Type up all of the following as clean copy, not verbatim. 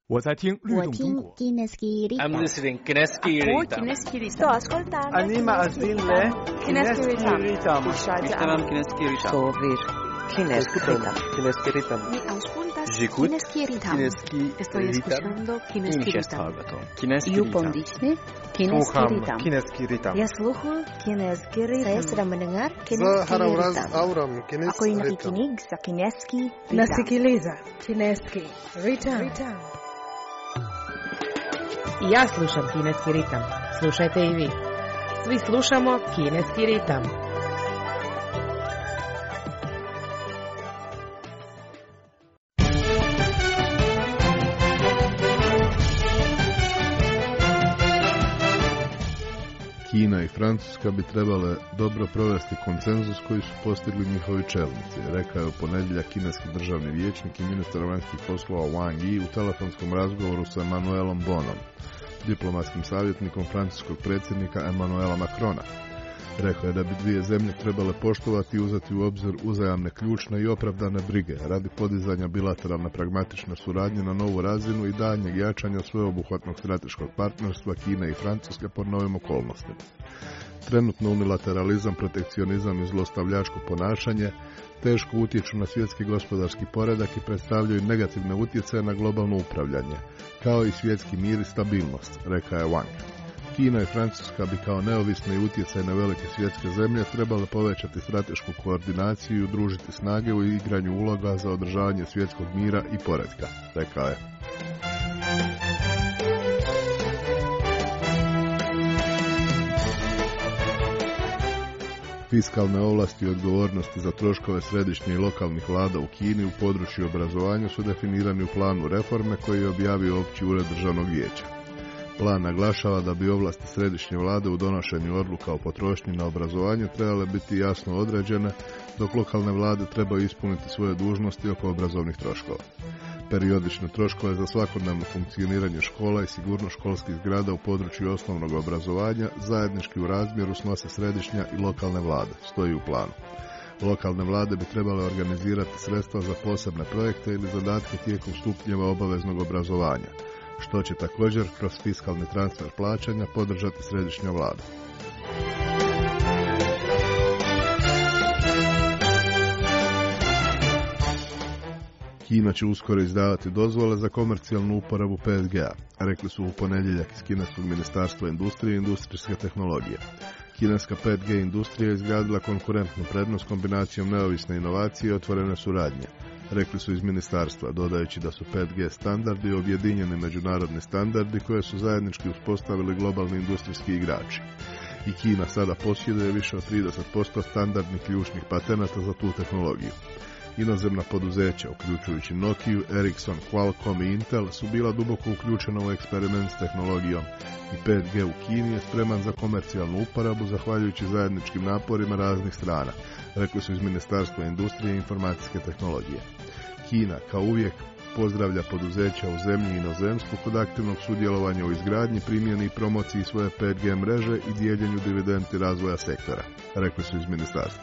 我在听律动中国。 I'm listening Kineski Ritam. Sto ascoltando. Anima Azille. Kineski Ritam. Tamam Kineski Ritam. Sovir. Kineski Ritam. Kineski Ritam. Mi auscultas J'écoute. Kineski Ritam. Kineski Estoy escuchando Kineski Ritam. Kineski You Ritam. pondisne Kineski Ritam. Kineski Ritam. Я слухаю Kineski Ritam. Saya sedang mendengar За Kineski Харавраз Ritam. Аурам Ako Kineski yung Ritam. nakikinig sa Kineski Ritam. Nasikiliza Kineski Ritam. I ja slušam Kineski ritam. Slušajte i vi. Svi slušamo Kineski ritam. Kina i Francuska bi trebale dobro provesti konsenzus koji su postigli njihovi čelnici, rekao je u ponedjeljak kineski državni vijećnik i ministar vanjskih poslova Wang Yi u telefonskom razgovoru sa Emmanuelom Bonom, diplomatskim savjetnikom francuskog predsjednika Emmanuela Macrona. Rekao je da bi dvije zemlje trebale poštovati i uzeti u obzir uzajamne ključne i opravdane brige radi podizanja bilateralne pragmatične suradnje na novu razinu i daljnjeg jačanja sveobuhvatnog strateškog partnerstva Kine i Francuske pod novim okolnostima. Trenutno unilateralizam, protekcionizam i zlostavljačko ponašanje teško utječu na svjetski gospodarski poredak i predstavljaju negativne utjecaje na globalno upravljanje, kao i svjetski mir i stabilnost, rekao je Wang. Kina i Francuska bi kao neovisne i utjecajne velike svjetske zemlje trebale povećati stratešku koordinaciju i udružiti snage u igranju uloga za održavanje svjetskog mira i poretka, rekao je. Fiskalne ovlasti i odgovornosti za troškove središnje i lokalnih vlada u Kini u području obrazovanja su definirani u planu reforme koji je objavio Opći ured državnog vijeća. Plan naglašava da bi ovlasti središnje vlade u donošenju odluka o potrošnji na obrazovanje trebale biti jasno određene, dok lokalne vlade trebaju ispuniti svoje dužnosti oko obrazovnih troškova. Periodične troškove za svakodnevno funkcioniranje škola i sigurnost školskih zgrada u području osnovnog obrazovanja zajednički u razmjeru snose središnja i lokalne vlade, stoji u planu. Lokalne vlade bi trebale organizirati sredstva za posebne projekte ili zadatke tijekom stupnjeva obaveznog obrazovanja, što će također kroz fiskalni transfer plaćanja podržati središnja vlada. Kina će uskoro izdavati dozvole za komercijalnu uporabu 5G-a, rekli su u ponedjeljak iz kineskog ministarstva industrije i industrijske tehnologije. Kineska 5G industrija je izgradila konkurentnu prednost kombinacijom neovisne inovacije i otvorene suradnje, rekli su iz ministarstva, dodajući da su 5G standardi objedinjeni međunarodni standardi koje su zajednički uspostavili globalni industrijski igrači. I Kina sada posjeduje više od 30% standardnih ključnih patenata za tu tehnologiju. Inozemna poduzeća, uključujući Nokiju, Ericsson, Qualcomm i Intel, su bila duboko uključena u eksperiment s tehnologijom i 5G u Kini je spreman za komercijalnu uporabu zahvaljujući zajedničkim naporima raznih strana, rekli su iz Ministarstva industrije i informacijske tehnologije. Kina, kao uvijek, pozdravlja poduzeća u zemlji i inozemstvu kod aktivnog sudjelovanja u izgradnji, primjeni i promociji svoje 5G mreže i dijeljenju dividendi razvoja sektora, rekli su iz ministarstva.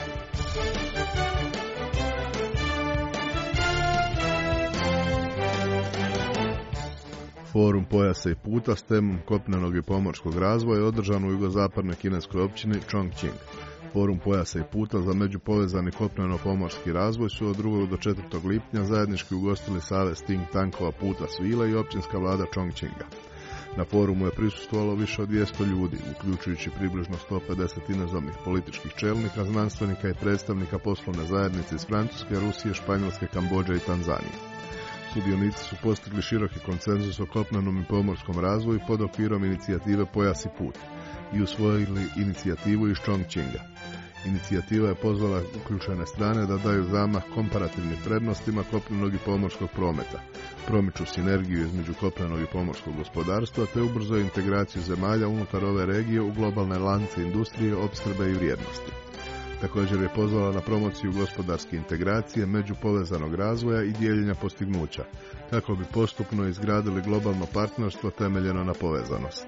Forum pojasa i puta s temom kopnenog i pomorskog razvoja je održan u jugozapadnoj kineskoj općini Chongqing. Forum pojasa i puta za međupovezani kopneno-pomorski razvoj su od 2. do 4. lipnja zajednički ugostili savez think tankova Puta Svile i općinska vlada Chongqinga. Na forumu je prisustvovalo više od 200 ljudi, uključujući približno 150 inozemnih političkih čelnika, znanstvenika i predstavnika poslovne zajednice iz Francuske, Rusije, Španjolske, Kambodže i Tanzanije. Sudionici su postigli široki konsenzus o kopnenom i pomorskom razvoju pod okvirom inicijative Pojas i put i usvojili inicijativu iz Chongqinga. Inicijativa je pozvala uključene strane da daju zamah komparativnim prednostima kopnenog i pomorskog prometa, promiču sinergiju između kopnenog i pomorskog gospodarstva te ubrzaju integraciju zemalja unutar ove regije u globalne lance industrije, opskrbe i vrijednosti. Također je pozvala na promociju gospodarske integracije, međupovezanog razvoja i dijeljenja postignuća, kako bi postupno izgradili globalno partnerstvo temeljeno na povezanosti.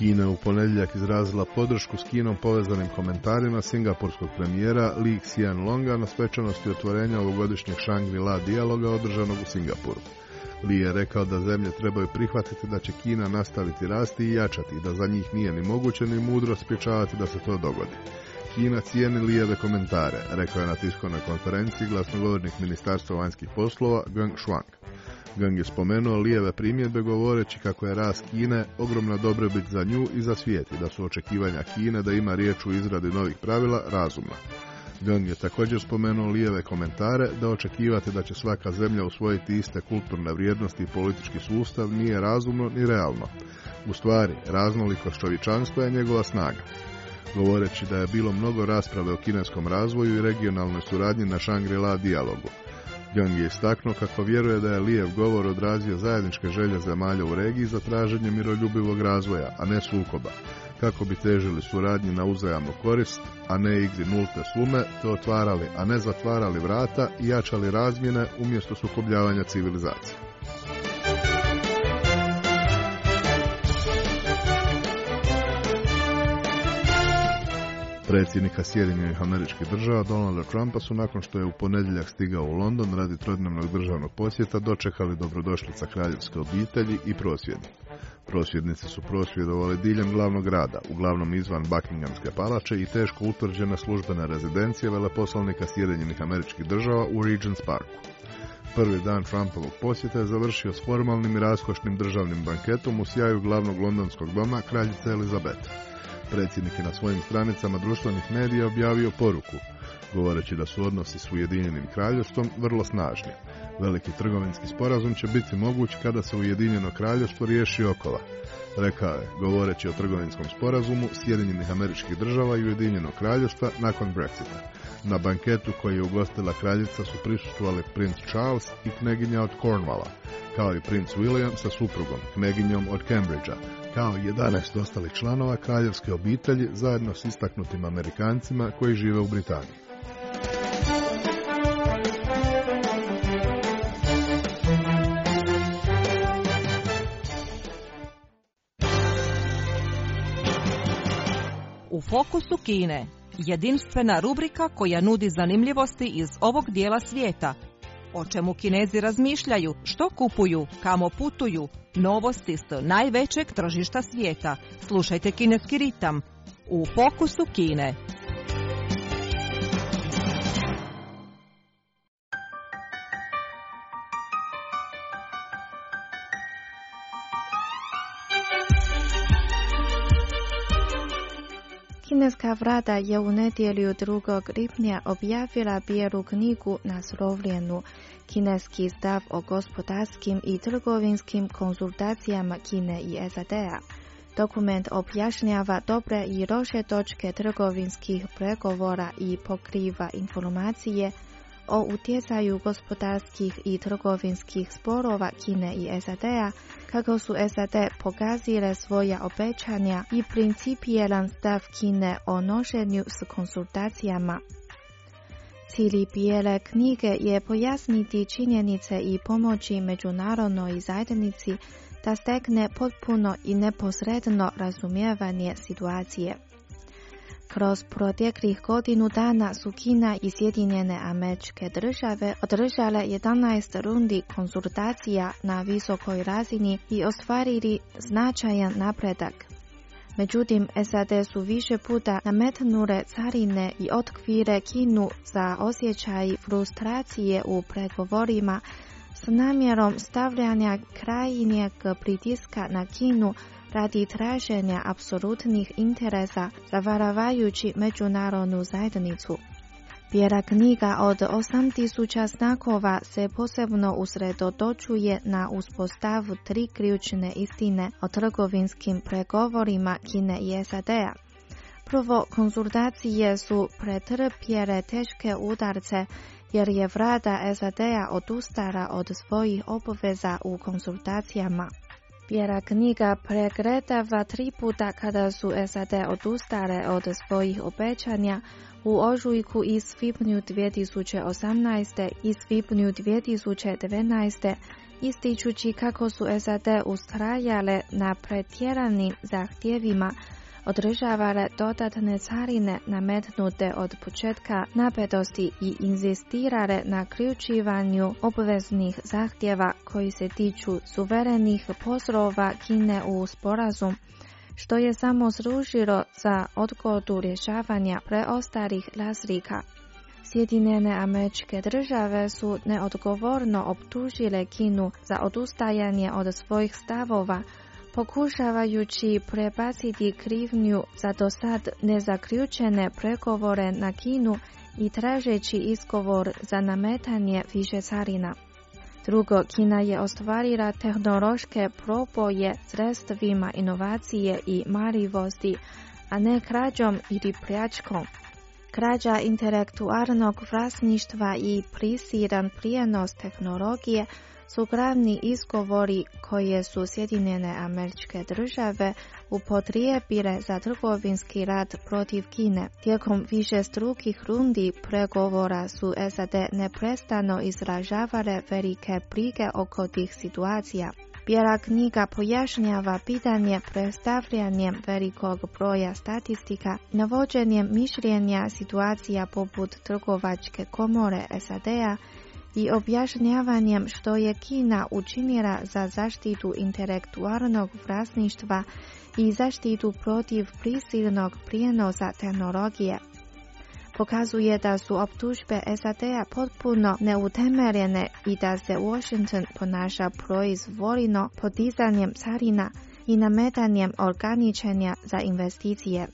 Kina je u ponedjeljak izrazila podršku s Kinom povezanim komentarima singapurskog premijera Lee Hsien Loonga na svečanosti otvorenja ovogodišnjeg Shangri-La dijaloga održanog u Singapuru. Lee je rekao da zemlje trebaju prihvatiti da će Kina nastaviti rasti i jačati i da za njih nije ni moguće ni mudro sprječavati da se to dogodi. Kina cijeni Lijeve komentare, rekao je na tiskovnoj konferenciji glasnogovornik Ministarstva vanjskih poslova Geng Shuang. Geng je spomenuo Lijeve primjedbe govoreći kako je rast Kine ogromna dobrobit za nju i za svijet i da su očekivanja Kine da ima riječ u izradi novih pravila razumna. Geng je također spomenuo Lijeve komentare da očekivati da će svaka zemlja usvojiti iste kulturne vrijednosti i politički sustav nije razumno ni realno. U stvari, raznolikost čovječanstva je njegova snaga. Govoreći da je bilo mnogo rasprave o kineskom razvoju i regionalnoj suradnji na Shangri-La dijalogu. Geng je istaknuo kako vjeruje da je Lijev govor odrazio zajedničke želje zemalja u regiji za traženje miroljubivog razvoja, a ne sukoba, kako bi težili suradnji na uzajamnu korist, a ne igri nulte sume, te otvarali, a ne zatvarali vrata i jačali razmjene umjesto sukobljavanja civilizacije. Predsjednika Sjedinjenih Američkih Država Donalda Trumpa su nakon što je u ponedjeljak stigao u London radi trodnevnog državnog posjeta dočekali dobrodošlica kraljevske obitelji i prosvjedi. Prosvjednici su prosvjedovali diljem glavnog grada, uglavnom izvan Buckinghamske palače i teško utvrđene službene rezidencije veleposlanika Sjedinjenih Američkih Država u Regent's Parku. Prvi dan Trumpovog posjeta je završio s formalnim i raskošnim državnim banketom u sjaju glavnog londonskog doma kraljice Elizabete. Predsjednik je na svojim stranicama društvenih medija objavio poruku, govoreći da su odnosi s Ujedinjenim kraljevstvom vrlo snažni. Veliki trgovinski sporazum će biti moguć kada se Ujedinjeno kraljevstvo riješi okova. Rekao je, govoreći o trgovinskom sporazumu Sjedinjenih Američkih Država i Ujedinjenog kraljevstva nakon Brexita. Na banketu koji je ugostila kraljica su prisustvovali princ Charles i kneginja od Cornwalla, kao i princ William sa suprugom, kneginjom od Cambridgea, kao i 11 ostalih članova kraljevske obitelji zajedno s istaknutim Amerikancima koji žive u Britaniji. U fokusu Kine, jedinstvena rubrika koja nudi zanimljivosti iz ovog dijela svijeta. O čemu Kinezi razmišljaju, što kupuju, kamo putuju, novosti s najvećeg tržišta svijeta. Slušajte Kineski ritam u fokusu Kine. Kineska vlada je u nedjelju 2. lipnja objavila bijelu knjigu naslovljenu Kineski stav o gospodarskim i trgovinskim konzultacijama Kine i SAD-a. Dokument objašnjava dobre i loše točke trgovinskih pregovora i pokriva informacije o utjecaju gospodarskih i trgovinskih sporova Kine i SAD-a, kako su SAD pogazile svoja obećanja i principijelan stav Kine o nošenju s konsultacijama. Cilj bijele knjige je pojasniti činjenice i pomoći međunarodnoj zajednici da stekne potpuno i neposredno razumijevanje situacije. Kroz proteklih godinu dana su Kina i Sjedinjene Američke Države održale 11 rundi konzultacija na visokoj razini i ostvarili značajan napredak. Međutim, SAD su više puta nametnule carine i otkrile Kinu za osjećaj frustracije u pregovorima s namjerom stavljanja krajnjeg pritiska na Kinu radi traženja apsolutnih interesa, zavaravajući međunarodnu zajednicu. Bijela knjiga od 8000 znakova se posebno usredotočuje na uspostavu 3 ključne istine o trgovinskim pregovorima Kine i SAD-a. Prvo, konzultacije su pretrpjele teške udarce jer je vlada SAD-a odustala od svojih obveza u konzultacijama. Bijela knjiga pregledava 3 puta kada su SAD odustale od svojih obećanja u ožujku i svibnju 2018. i svibnju 2019. ističući kako su SAD ustrajale na pretjeranim zahtjevima, održavale dodatne carine nametnute od početka napetosti i inzistirale na ključivanju obveznih zahtjeva koji se tiču suverenih poslova Kine u sporazum, što je samo služilo za odgodu rješavanja preostalih razlika. Sjedinjene Američke Države su neodgovorno optužile Kinu za odustajanje od svojih stavova, pokušavajući prebaciti krivnju za dosad nezaključene pregovore na Kinu i tražeći izgovor za nametanje više carina. Drugo, Kina je ostvarila tehnološke proboje sredstvima inovacije i marljivosti, a ne krađom ili pljačkom. Krađa intelektualnog vlasništva i prisilan prijenos tehnologije su glavni izgovori koje su Sjedinjene Američke Države upotrijebile za trgovinski rat protiv Kine. Tijekom višestrukih rundi pregovora su SAD neprestano izražavale velike brige oko tih situacija. Bijela knjiga pojašnjava pitanje predstavljanjem velikog broja statistika, navođenjem mišljenja situacija poput trgovačke komore SAD-a i objašnjavanjem što je Kina učinila za zaštitu intelektualnog vlasništva i zaštitu protiv prisilnog prijenosa tehnologije. Pokazuje da su optužbe SAD-a potpuno neutemeljene i da se Washington ponaša proizvoljno podizanjem carina i nametanjem ograničenja za investicije.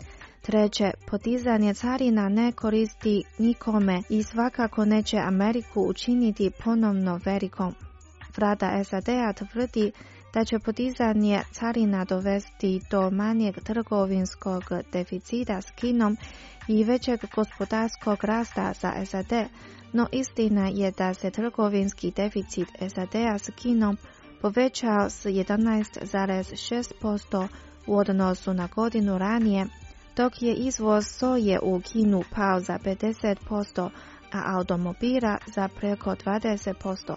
Treće, podizanje carina ne koristi nikome i svakako neće Ameriku učiniti ponovno velikom. Vlada SAD-a tvrdi da će podizanje carina dovesti do manjeg trgovinskog deficita s Kinom i većeg gospodarskog rasta za SAD, no istina je da se trgovinski deficit SAD-a s Kinom povećao s 11,6% u odnosu na godinu ranije, dok je izvoz soje u Kinu pao za 50%, a automobila za preko 20%.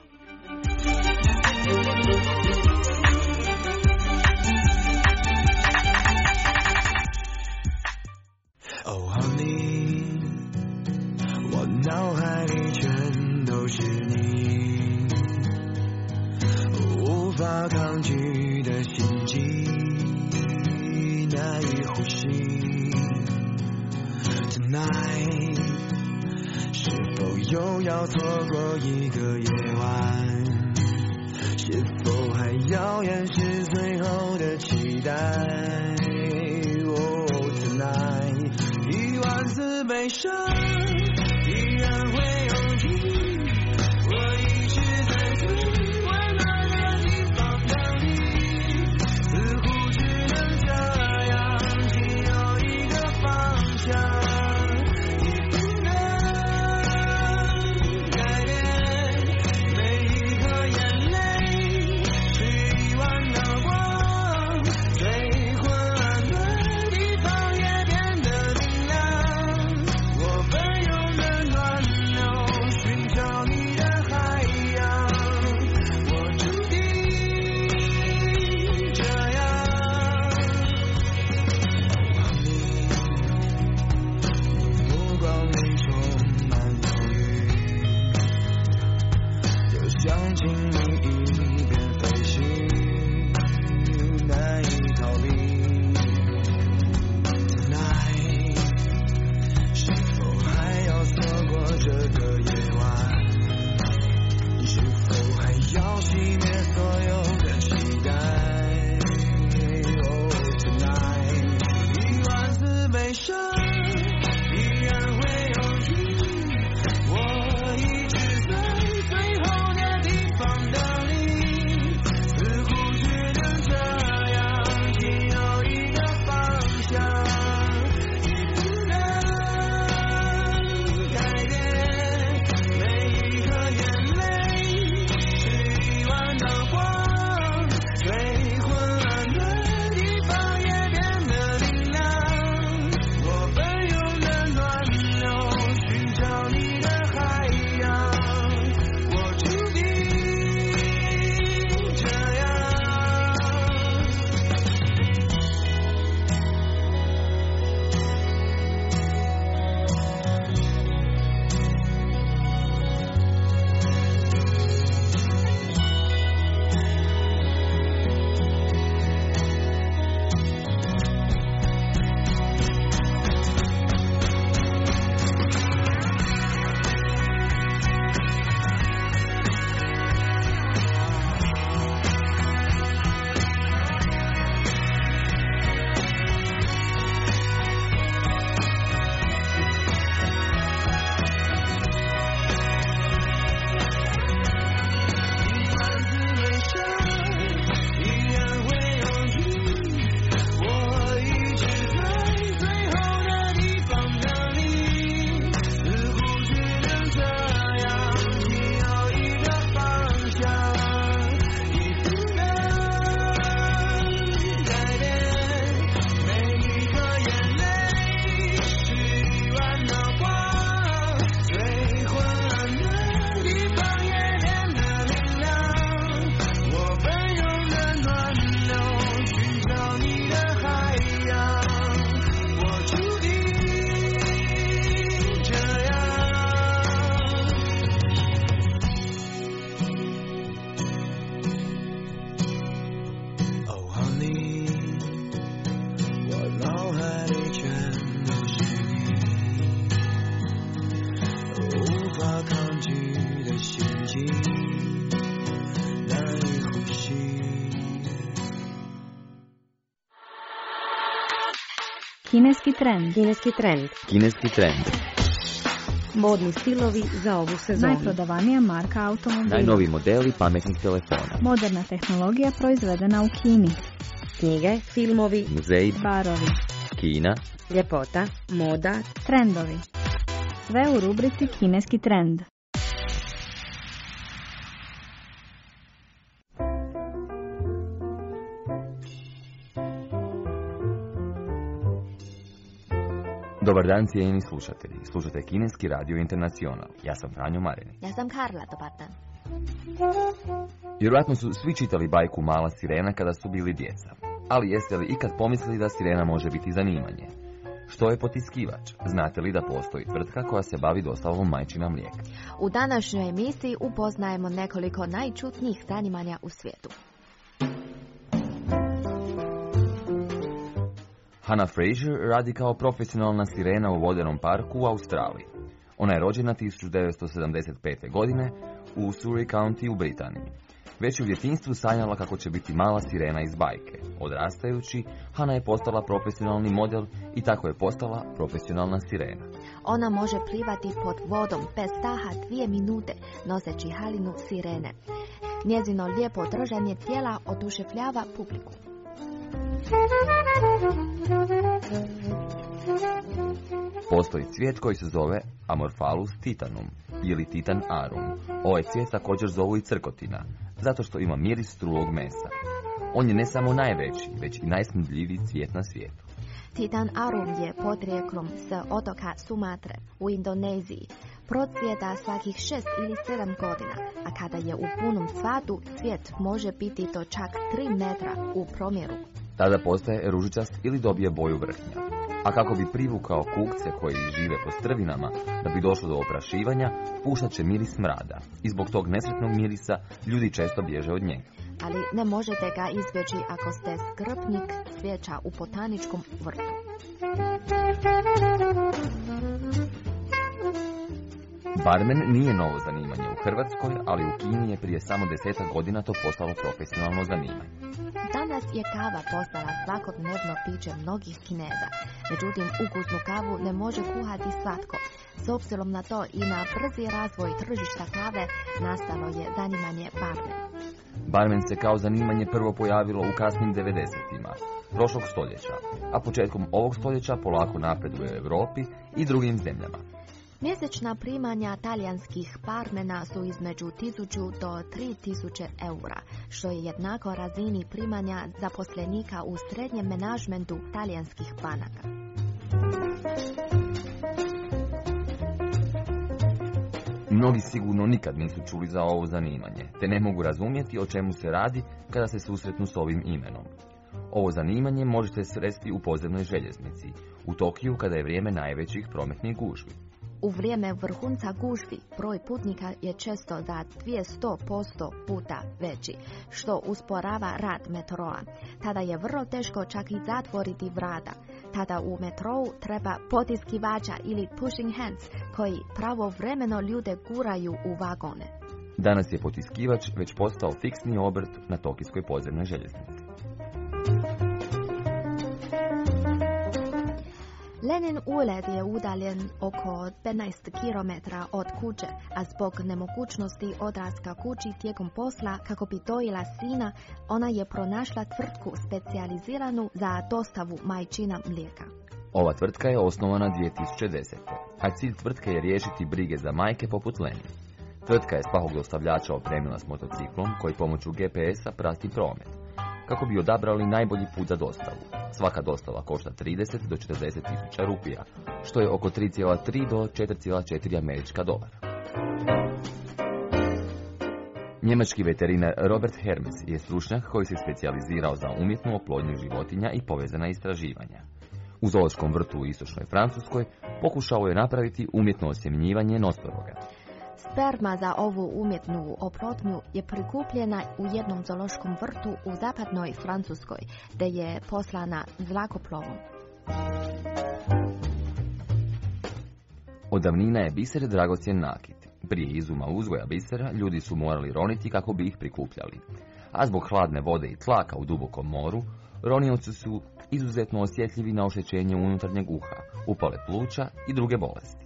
Oh honey， 我脑海里全都是你，无法抗拒的心悸，难以呼吸。Tonight， 是否又要错过一个夜晚？是否还遥远是最后的期待？Oh tonight。一万次悲伤依然会涌起，我一直在最温暖的地方等你，似乎只能这样，只有一个方向，你不能改变，每一颗眼泪是一万道光，最昏暗的地方也变得我奔涌抗拒的心情，难以呼吸。 Kineski trend. Kineski trend. Kineski trend. Modni stilovi za ovu sezonu. Najprodavanija marka automobila. Najnoviji modeli pametnih telefona. Moderna tehnologija proizvedena u Kini. Knjige, filmovi, Muzeji, Barovi. Kina, ljepota, moda, Trendovi. Sve u rubrici Kineski trend. Dobar dan, cijenjeni slušatelji. Slušate Kineski radio Internacional. Ja sam Franjo Mareni. Ja sam Karla, dobar dan. Vjerojatno su svi čitali bajku Mala sirena kada su bili djeca. Ali jeste li ikad pomislili da sirena može biti zanimanje? Što je potiskivač? Znate li da postoji tvrtka koja se bavi dostavom majčina mlijeka? U današnjoj emisiji upoznajemo nekoliko najčudnijih zanimanja u svijetu. Hannah Fraser radi kao profesionalna sirena u vodenom parku u Australiji. Ona je rođena 1975. godine u Surrey County u Britaniji. Već u djetinjstvu sanjala kako će biti mala sirena iz bajke. Odrastajući, Hannah je postala profesionalni model i tako je postala profesionalna sirena. Ona može plivati pod vodom bez daha 2 minute, noseći haljinu sirene. Njezino lijepo držanje tijela oduševljava publiku. Postoji cvijet koji se zove Amorphalus titanum ili Titan arum. Ovaj cvijet također zovu i crkotina, zato što ima miris trulog mesa. On je ne samo najveći, već i najsmrdljiviji cvijet na svijetu. Titan arum je podrijetlom s otoka Sumatre u Indoneziji. Procvjeta svakih 6 ili 7 godina, a kada je u punom cvatu, cvijet može biti do čak 3 metra u promjeru. Tada postaje ružičast ili dobije boju vrhnja. A kako bi privukao kukce koji žive po strvinama, da bi došlo do oprašivanja, puštat će miris smrada. I zbog tog nesretnog mirisa ljudi često bježe od njega. Ali ne možete ga izbjeći ako ste skrbnik cvijeća u botaničkom vrtu. Barmen nije novo zanimanje u Hrvatskoj, ali u Kini je prije samo 10 godina to postalo profesionalno zanimanje. Danas je kava postala svakodnevno piće mnogih Kineza. Međutim, ukusnu kavu ne može kuhati svatko. S obzirom na to i na brzi razvoj tržišta kave nastalo je zanimanje barmen. Barmen se kao zanimanje prvo pojavilo u kasnim 90-ima prošlog stoljeća, a početkom ovog stoljeća polako napreduje u Europi i drugim zemljama. Mjesečna primanja talijanskih barmena su između 1000 do 3000 eura, što je jednako razini primanja zaposlenika u srednjem menadžmentu talijanskih banaka. Mnogi sigurno nikad nisu čuli za ovo zanimanje, te ne mogu razumjeti o čemu se radi kada se susretnu s ovim imenom. Ovo zanimanje možete sresti u podzemnoj željeznici, u Tokiju kada je vrijeme najvećih prometnih gužvi. U vrijeme vrhunca gužvi broj putnika je često za 200% puta veći, što usporava rad metroa. Tada je vrlo teško čak i zatvoriti vrata. Tada u metrou treba potiskivača ili pushing hands koji pravovremeno ljude guraju u vagone. Danas je potiskivač već postao fiksni obrt na tokijskoj podzemnoj željeznici. Lenin ured je udaljen oko 15 km od kuće, a zbog nemogućnosti odlaska kući tijekom posla kako bi dojila sina, ona je pronašla tvrtku specijaliziranu za dostavu majčina mlijeka. Ova tvrtka je osnovana 2010. a cilj tvrtke je riješiti brige za majke poput Lenin. Tvrtka je svakog dostavljača opremila s motociklom koji pomoću GPS-a prati promet, kako bi odabrali najbolji put za dostavu. Svaka dostava košta 30 do 40 tisuća rupija, što je oko 3,3 do 4,4 američka dolara. Njemački veterinar Robert Hermes je stručnjak koji se specijalizirao za umjetnu oplodnju životinja i povezana istraživanja. U zoološkom vrtu u istočnoj Francuskoj pokušao je napraviti umjetno osjemnjivanje nosoroga. Sperma za ovu umjetnu oplodnju je prikupljena u jednom zoološkom vrtu u zapadnoj Francuskoj, gdje je poslana zrakoplovom. Od davnina je biser dragocjen nakit. Prije izuma uzgoja bisera, ljudi su morali roniti kako bi ih prikupljali. A zbog hladne vode i tlaka u dubokom moru, ronioci su izuzetno osjetljivi na oštećenje unutarnjeg uha, upale pluća i druge bolesti.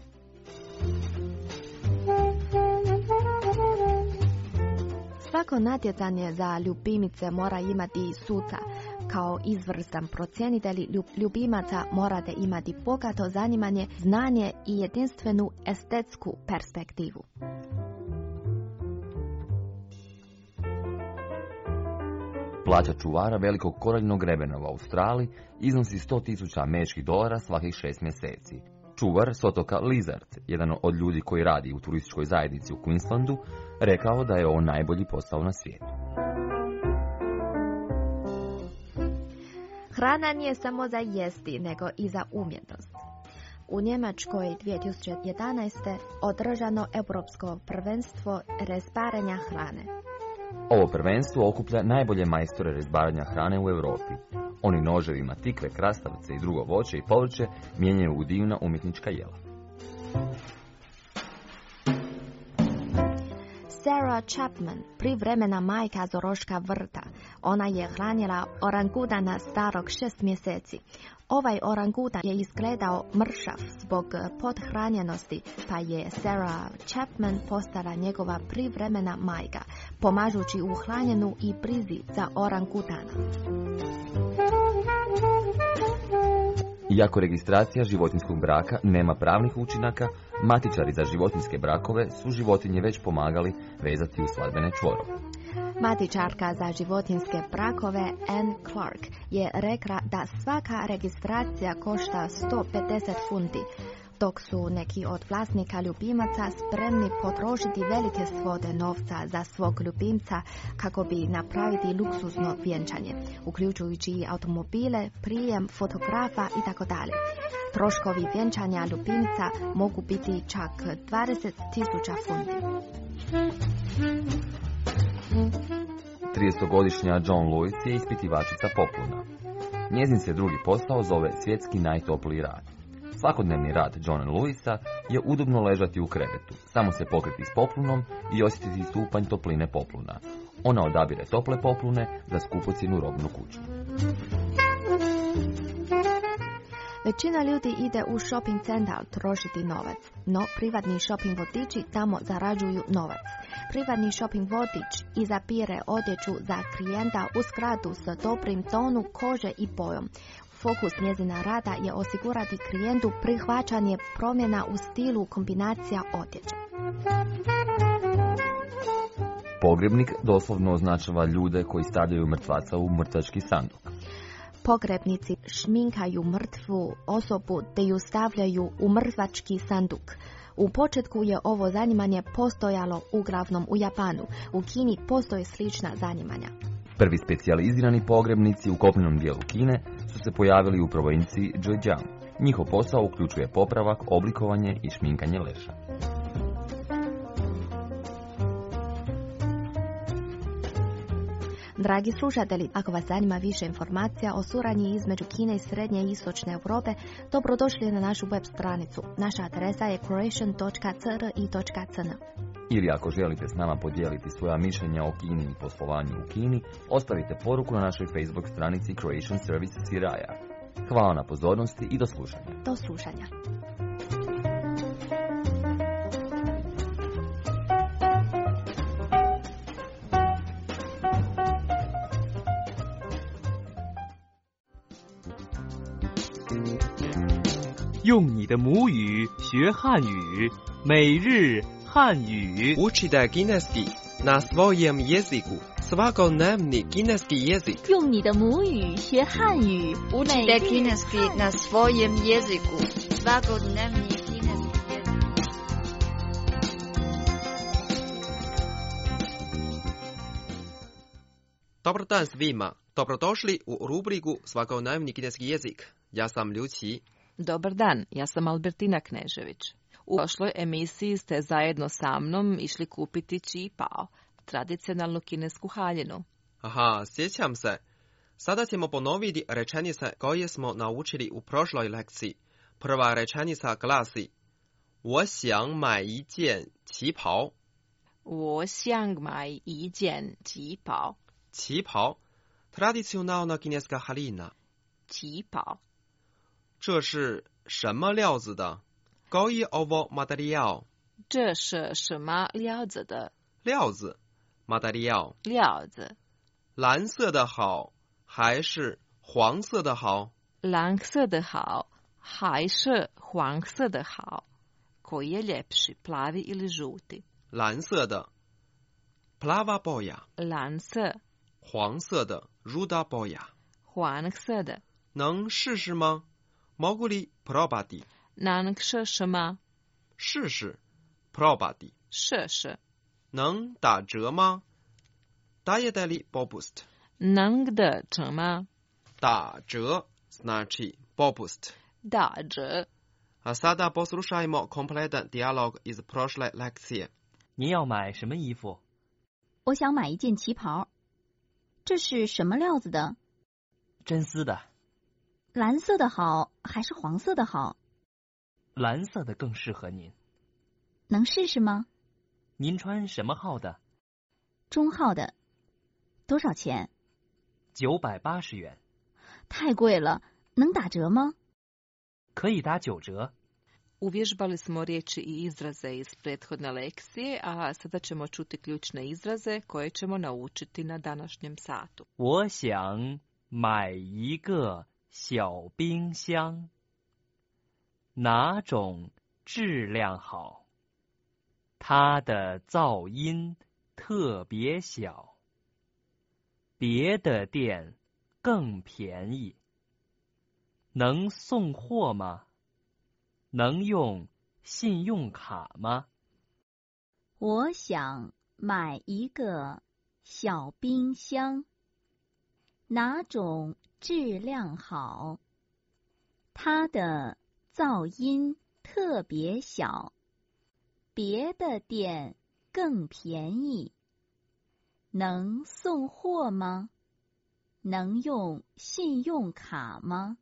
Svako natjecanje za ljubimice mora imati suca. Kao izvrstan procjenitelj ljubimaca morate imati bogato zanimanje, znanje i jedinstvenu estetsku perspektivu. Plaća čuvara velikog koraljnog grebena u Australiji iznosi $100,000 svakih 6 mjeseci. Čuvar s otoka Lizard, jedan od ljudi koji radi u turističkoj zajednici u Queenslandu, rekao da je ovo najbolji posao na svijetu. Hrana nije samo za jesti, nego i za umjetnost. U Njemačkoj 2011. održano Europsko prvenstvo rezbarenja hrane. Ovo prvenstvo okuplja najbolje majstore rezbaranja hrane u Europi. Oni noževima tikve, krastavce i drugo voće i povrće mijenjaju u divna umjetnička jela. Sarah Chapman, privremena majka Zoroška vrta. Ona je hranila orangutana starog 6 mjeseci. Ovaj orangutan je izgledao mršav zbog pothranjenosti, pa je Sarah Chapman postala njegova privremena majka, pomažući u hranjenju i brizi za orangutana. Iako registracija životinjskog braka nema pravnih učinaka, matičari za životinjske brakove su životinje već pomagali vezati u svadbene čvorove. Matičarka za životinjske brakove Anne Clark je rekla da svaka registracija košta 150 funti, dok su neki od vlasnika ljubimaca spremni potrošiti velike svote novca za svog ljubimca kako bi napraviti luksuzno vjenčanje, uključujući i automobile, prijem, fotografa itd. Troškovi vjenčanja ljubimca mogu biti čak 20,000 funti. 30-godišnja John Lewis je ispitivačica popluna. Njezin se drugi posao zove svjetski najtopliji rad. Svakodnevni rad Johna Lewisa je udobno ležati u krevetu, samo se pokriti s poplunom i osjetiti stupanj topline popluna. Ona odabire tople poplune za skupocjenu robnu kuću. Većina ljudi ide u shopping centar trošiti novac, no privatni shopping vodiči tamo zarađuju novac. Privatni shopping vodič izabire odjeću za klijenta u skladu s dobrim tonu kože i bojom. Fokus njezina rada je osigurati klijentu prihvaćanje promjena u stilu kombinacija odjeće. Pogrebnik doslovno označava ljude koji stavljaju mrtvaca u mrtvački sanduk. Pogrebnici šminkaju mrtvu osobu te ju stavljaju u mrtvački sanduk. U početku je ovo zanimanje postojalo uglavnom u Japanu. U Kini postoje slična zanimanja. Prvi specijalizirani pogrebnici u kopnenom dijelu Kine su se pojavili u provinciji Zhejiang. Njihov posao uključuje popravak, oblikovanje i šminkanje leša. Dragi slušatelji, ako vas zanima više informacija o suradnji između Kine i Srednje i Istočne Europe, dobrodošli na našu web stranicu. Naša adresa je croatian.cri.cn. Ili ako želite s nama podijeliti svoja mišljenja o Kini i poslovanju u Kini, ostavite poruku na našoj Facebook stranici Croatian Services Siraja. Hvala na pozornosti i do slušanja. Do slušanja. 用你的母语学汉语，每日汉语。 Učite kineski na svojem jeziku. Svakodnevni kineski jezik. 用你的母语学汉语， Učite kineski na svojem jeziku. Svakodnevni kineski jezik. Dobar dan svima. Dobrodošli u rubriku Svakodnevni kineski jezik. Ja sam Liu Qi. Dobar dan, ja sam Albertina Knežević. U prošloj emisiji ste zajedno sa mnom išli kupiti Qi Pao, tradicionalnu kinesku haljinu. Aha, sjećam se. Sada ćemo ponoviti rečenice koje smo naučili u prošloj lekciji. Prva rečenica glasi: 我想买一件旗袍。 我想买一件旗袍。 旗袍 tradicionalna kineska halina。 旗袍。 这是什么料子的？ Koji ovo material？ 这是什么料子的？ 料子 material。 料子。 蓝色的好还是黄色的好？ 蓝色的好还是黄色的好？ Koji je ljepši, plavi ili žuti？ 蓝色的 plava boja。 蓝色。 黄色的 ruda boja。 黄色的。 能试试吗？ Mogu li probati？ 能试试吗？ 试试 probati。 试试。 能打折吗？ Dajete li popust？ 能打折吗？ 打折 znači popust。 打折。 A sada poslušajmo kompletan dijalog iz prošle lekcije。 您要买什么衣服？ 我想买一件旗袍。这是什么料子的？ 真丝的。 蓝色的好还是黄色的好？ 蓝色的更适合您。 能试试吗？ 您穿什么号的？ 中号的。多少钱 ？980元。 太贵了，能打折吗？ 可以打9折。 Uvježbali smo riječi i izraze iz prethodne lekcije, a sada ćemo čuti ključne izraze koje ćemo naučiti na današnjem satu. 我想买一个小冰箱。哪种质量好？它的噪音特别小。别的店更便宜。能送货吗？能用信用卡吗？ 我想买一个小冰箱。哪种质量好？它的噪音特别小。别的店更便宜。能送货吗？能用信用卡吗？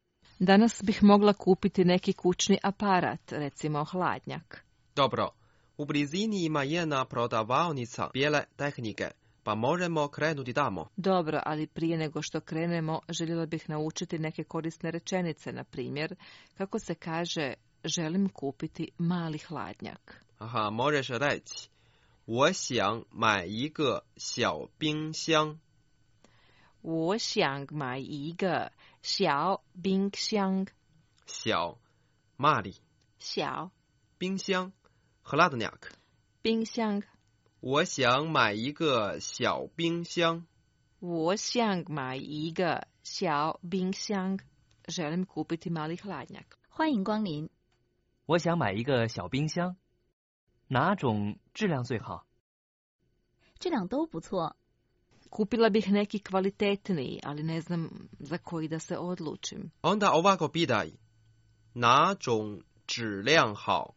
Danas bih mogla kupiti neki kućni aparat, recimo hladnjak. Dobro, u blizini ima jedna prodavaonica bijele tehnike, pa možemo krenuti tamo. Dobro, ali prije nego što krenemo, željela bih naučiti neke korisne rečenice, na primjer, kako se kaže želim kupiti mali hladnjak. Aha, možeš reći, 我想买一个小冰箱。 我想买一个小冰箱。 小 mali 小冰箱 hladnjak 冰箱。 我想买一个小冰箱。 我想买一个小冰箱。Želim kupiti mali hladnjak. 欢迎光临。 我想买一个小冰箱。哪种质量最好？ 质量都不错。 Kupila bih neki kvalitetniji, ali ne znam za koji da se odlučim. Onda ovako pitaj. 哪种质量好？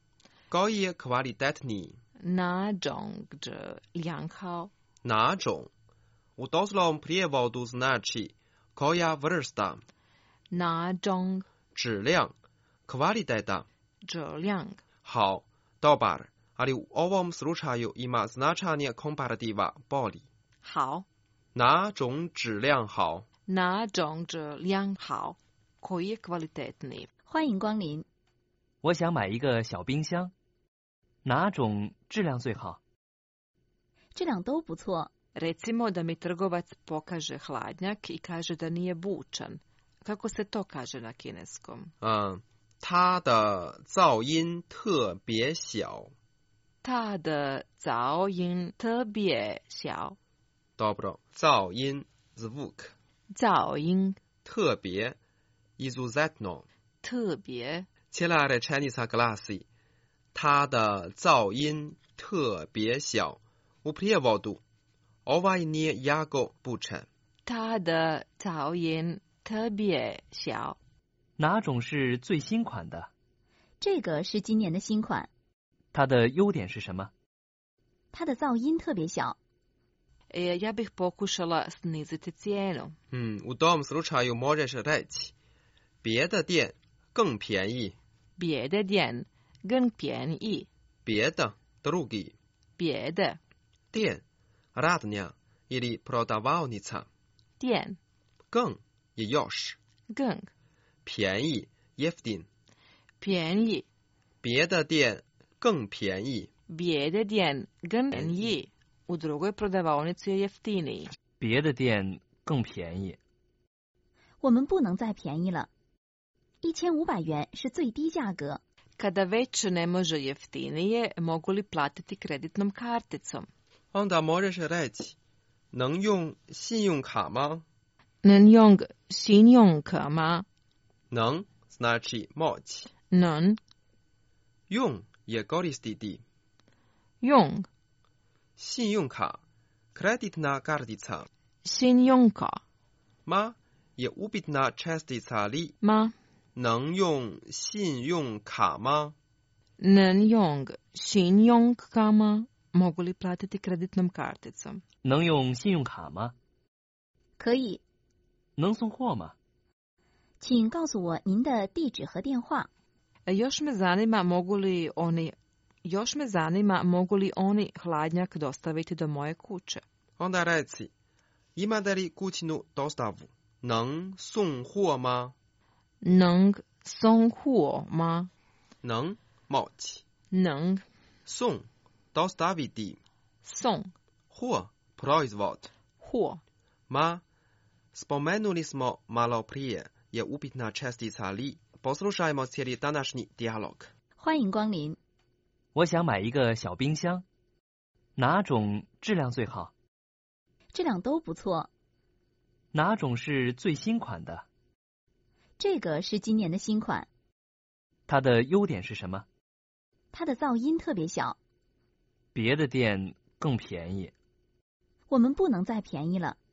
Koji je kvalitetniji? 哪种质量好？ 哪种 u doslovnom prijevodu znači koja vrsta? 哪种质量 kvaliteta 质量好 dobar, ali u ovom slučaju ima značenje komparativa bolji. 好。 哪种质量好？ 哪种质量好？ koji je kvalitetniji？ 欢迎光临。 我想买一个小冰箱。哪种质量最好？ 质量都不错。 Recimo da mi trgovac pokaže hladnjak i kaže da nije bučan. Kako se to kaže na kineskom? 它的噪音特别小。 它的噪音特别小。 Dobro, 噪音 zvuk. 噪音特别 izuzetno. 特别 Cijela rečenica glasi 它的噪音特别小。U prijevodu ovaj nije jako bučan. 它的噪音特别小。 哪种是最新款的？ 这个是今年的新款。 它的优点是什么？ 它的噪音特别小。 Ja bih pokušala sniziti cijenu. U tom slučaju možeš reći 别的店更便宜。 别的店更便宜。 别的 drugi. Bijede. 店 radnja ili prodavaonica. 店更 je još. 更便宜 jeftin. 便宜。 别的店更便宜。 Bijede djen更便宜。U drugoj prodavaonici je jeftiniji. 别的店更便宜。 我们不能再便宜了，1500元是最低价格。 Kada već ne može jeftinije, mogu li platiti kreditnom karticom? Onda možeš reći, 能用信用卡吗？ 能用信用卡吗？ 能 znači moći. 能用 je koristiti. 用信用卡 kreditna kartica. 信用卡 ma je upitna čestica li. 吗？ 能用信用卡吗？ 能用信用卡吗？ Mogu li platiti kreditnom karticom? 能用信用卡吗？ 可以。 能送货吗？ 请告诉我您的地址和电话。 Još me zanima mogu li oni hladnjak dostaviti do moje kuće. Onda reci, imate li kućnu dostavu? 能送货吗？ 能送货吗？ 能 moći. 能送 dostaviti. 送货 proizvod. 货 ma spomenuli smo malo prije je upitna čestica li. Poslušajmo cijeli današnji dijalog. 欢迎光临。 我想买一个小冰箱，哪种质量最好？ 质量都不错。 哪种是最新款的？ 这个是今年的新款。 它的优点是什么？ 它的噪音特别小。 别的店更便宜。 我们不能再便宜了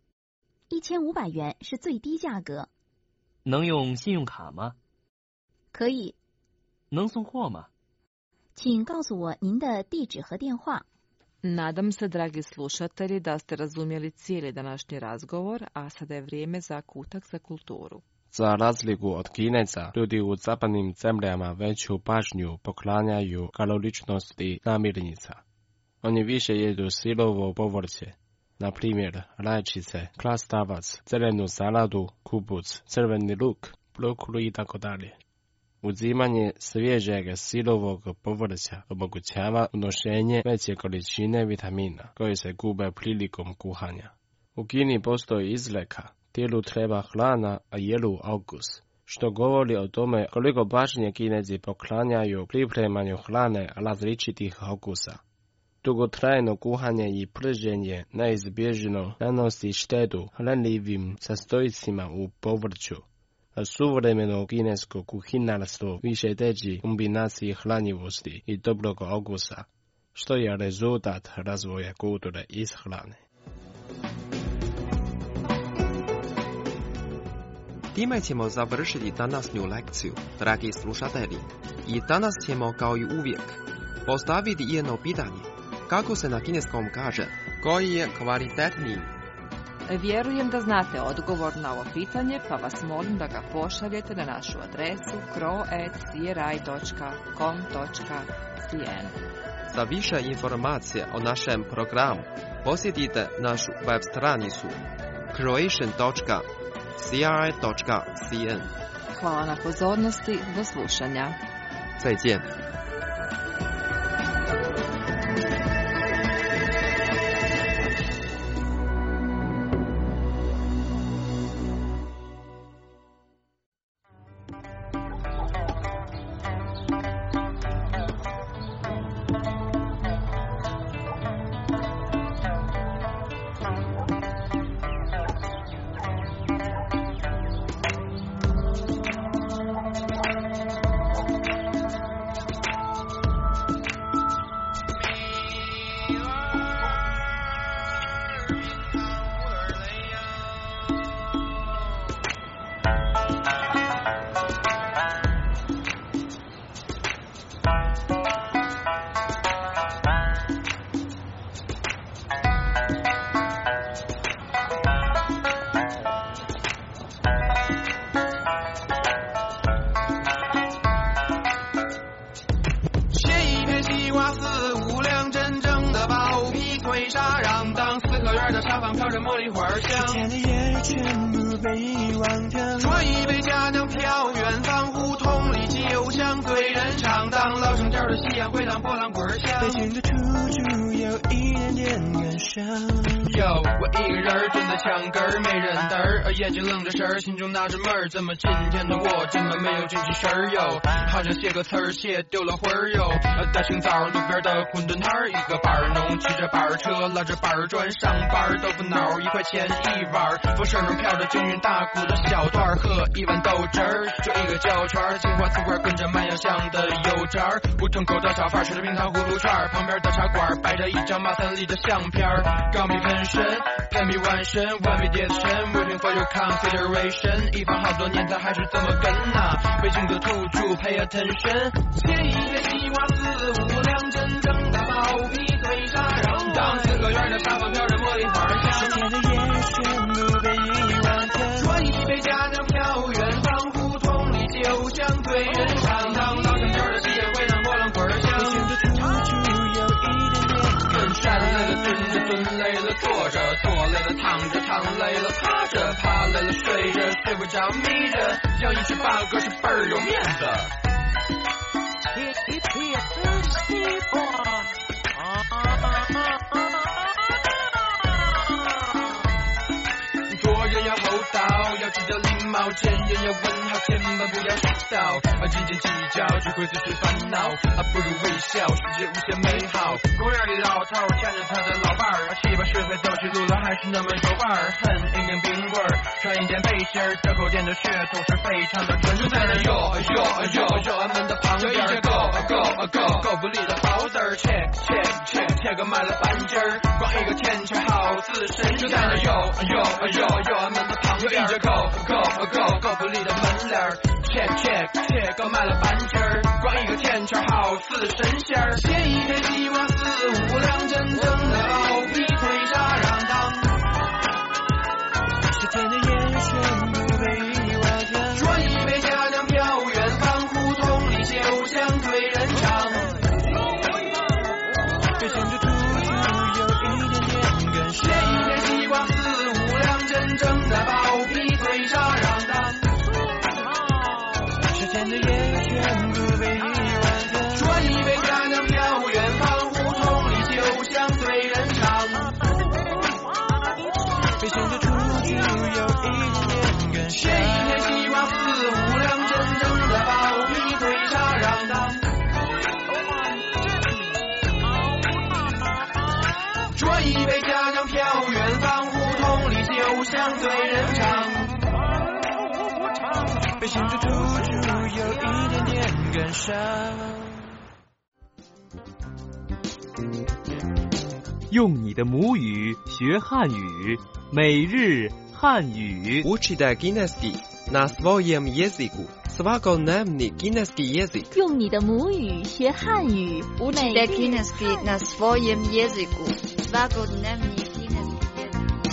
，1500元是最低价格。 能用信用卡吗？ 可以。 能送货吗？ 请告诉我您的地址和电话。 Nadam se, dragi slušatelji, da ste razumjeli cijeli današnji razgovor, a sada je vrijeme za kutak za kulturu. Za razliku od Kineza, ljudi u zapadnim zemljama veću pažnju poklanjaju kaloričnosti namirnica. Oni više jedu sirovo povrće, na primjer rajčice, krastavac, zelenu saladu, kupuc, crveni luk, brokulu i tako dalje. Uzimanje svježeg sirovog povrća omogućava unošenje veće količine vitamina koje se gube prilikom kuhanja. U Kini postoji izreka, tijelu treba hrana, a jelu okus, što govori o tome koliko pažnje Kinezi poklanjaju pripremanju hrane različitih okusa. Dugotrajno kuhanje i prženje neizbježno nanosi štetu hranljivim sastojcima u povrću. A suvremeno kinesko kuhinarstvo više teži kombinaciji hranjivosti i dobrog okusa, što je rezultat razvoja kulture iz hrane. Time ćemo završiti današnju lekciju, dragi slušatelji. I danas ćemo, kao i uvijek, postaviti jedno pitanje. Kako se na kineskom kaže, koji je kvalitetniji? Vjerujem da znate odgovor na ovo pitanje, pa vas molim da ga pošaljete na našu adresu kro@cri.com.cn. Za više informacije o našem programu posjetite našu web stranicu croatian.cri.cn. Hvala na pozornosti, do slušanja. 再见。 瓦斯，五辆真正的包皮腿沙瓤当，四合院的沙发飘着茉莉花香。 天的夜全部被遗忘掉。 说一杯佳酿飘远方，胡同里酒香醉人肠。当老城角的夕阳回荡波浪滚响。 北京的土著有一点点感伤。 有我一个人蹲在墙根儿，没人嘚儿，眼睛愣着神儿，心中纳着闷儿，怎么今天的我这么没有精气神儿哟？好像写个词儿写丢了魂儿哟。大清早路边的馄饨摊儿，一个板儿农骑着板儿车，拉着板儿砖上班，豆腐脑1块钱一碗，风身上飘着京韵大鼓的小段儿，喝一碗豆汁儿，就一个胶圈，青花瓷罐跟着卖药香的油渣儿，胡同口的小贩吃着冰糖葫芦串儿，旁边的茶馆摆着一张马三立的相片儿，钢笔喷身，喷笔完身，完美叠身 ，waiting for your consideration， 一放好多年他还是这么跟呐，北京的土著 pay attention， 写一篇西瓜四五两真正的包皮腿沙瓤，当四合院的沙发飘着茉莉花香， 天的夜全部被遗忘掉。 说一杯佳酿飘远方，胡同里酒香醉人肠，当老城角的夕阳回荡波浪滚响。 北京的土著有一点点跟站累了蹲着，蹲累了坐着，坐累了躺着，躺累了趴着，趴累了睡着，睡不着眯着，要一尺八个是倍儿有面子。做人要厚道，要知道礼貌，见人要问好，千万不要迟到。斤斤计较只会自寻烦恼，不如微笑，世界无限美好。公园里老头牵着他的老伴儿，7、8、10岁走起路来还是那么有伴儿，恨一根冰棍儿，穿一件背心儿，这口店的血统是非常的纯正。在那yo俺们的旁边有一个够不力的包子儿 check 个卖了半斤儿，光一个天桥好似神仙。在那yo俺们的旁边有一个够不力的门脸儿 check 个卖了半斤儿，光一个天桥好似神仙儿。写一篇西瓜四五两真正的包皮腿沙瓤当， 是天的夜全部被遗忘掉。 说一杯佳酿飘远方，胡同里酒香醉人肠。 北京的土著有一点点感写一篇西瓜四五两真正的包皮腿沙瓤当， 是天的夜全部被遗忘掉。 说一杯佳酿飘远方，胡同里酒香醉人肠。 北京的土著有一点点感写一篇西瓜四五两真正的包皮腿沙瓤当，说一杯佳酿飘远方，胡同里酒香醉人肠。 北京的土著有一点点感伤。 用你的母语学汉语，每日汉语。 Učite kineski na svojem jeziku. Svakodnevni kineski jezik. 用你的母语学汉语， Učite kineski na svojem jeziku. Svakodnevni kineski jezik.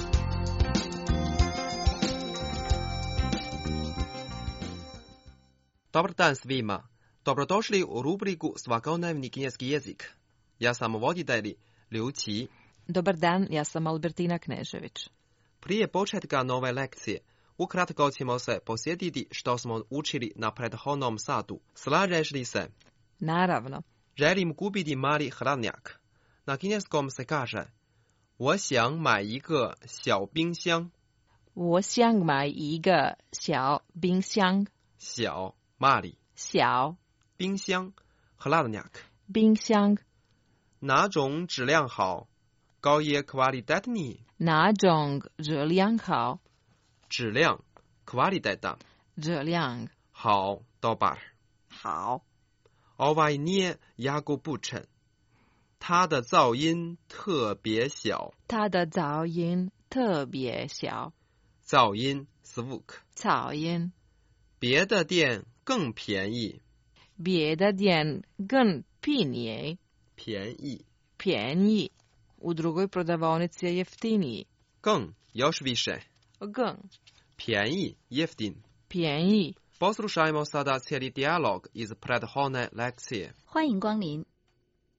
Dobar dan svima. Dobrodošli u rubriku Svakodnevni kineski jezik. Ja sam voditelj Liu Qi. Dobar dan, ja sam Albertina Knežević. Prije početka nove lekcije, ukratko ćemo se posjetiti što smo učili na prethodnom satu. Slažeš li se? Naravno. Želim kupiti mali hladnjak. Na kineskom se kaže 我想买一个小冰箱。 我想买一个小冰箱。 小 mali 小冰箱 hladnjak 冰箱。 哪种质量好？高je kvalitetni。 哪种质量好？ 质量 kvaliteta 质量好 dobar 好。 Ovaj nije jako bučan， 它的噪音特别小。 它的噪音特别小。 噪音 zvuk 噪音。 别的店更便宜。 别的店更便宜。 便宜。 便宜。U drugoj prodavaonici je jeftiniji. 更 još više. 更便宜 jeftin. 便宜。 Poslušajmo sada cijeli dijalog iz prethodne lekcije. 欢迎光临。